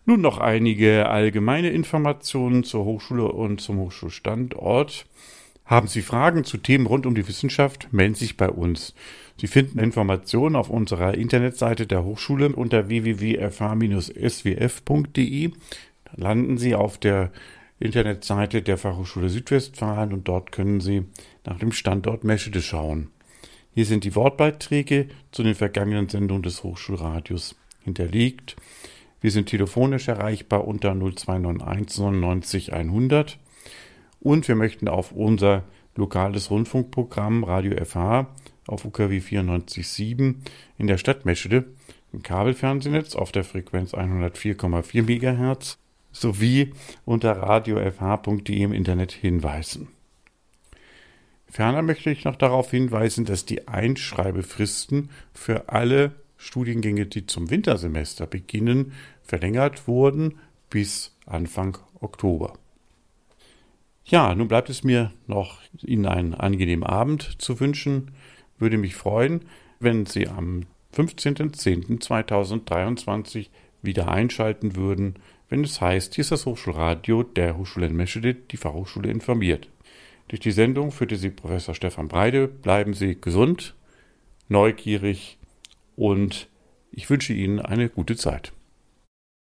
Nun noch einige allgemeine Informationen zur Hochschule und zum Hochschulstandort. Haben Sie Fragen zu Themen rund um die Wissenschaft, melden Sie sich bei uns. Sie finden Informationen auf unserer Internetseite der Hochschule unter www.fh-swf.de. Da landen Sie auf der Internetseite der Fachhochschule Südwestfalen und dort können Sie nach dem Standort Meschede schauen. Hier sind die Wortbeiträge zu den vergangenen Sendungen des Hochschulradios hinterlegt. Wir sind telefonisch erreichbar unter 0291 99 100 und wir möchten auf unser lokales Rundfunkprogramm Radio FH auf UKW 94.7 in der Stadt Meschede im Kabelfernsehnetz auf der Frequenz 104,4 MHz sowie unter radiofh.de im Internet hinweisen. Ferner möchte ich noch darauf hinweisen, dass die Einschreibefristen für alle Studiengänge, die zum Wintersemester beginnen, verlängert wurden bis Anfang Oktober. Ja, nun bleibt es mir noch, Ihnen einen angenehmen Abend zu wünschen. Würde mich freuen, wenn Sie am 15.10.2023 wieder einschalten würden, wenn es heißt, hier ist das Hochschulradio der Hochschule in Meschede, die Fachhochschule informiert. Durch die Sendung führte Sie Professor Stefan Breide. Bleiben Sie gesund, neugierig und ich wünsche Ihnen eine gute Zeit.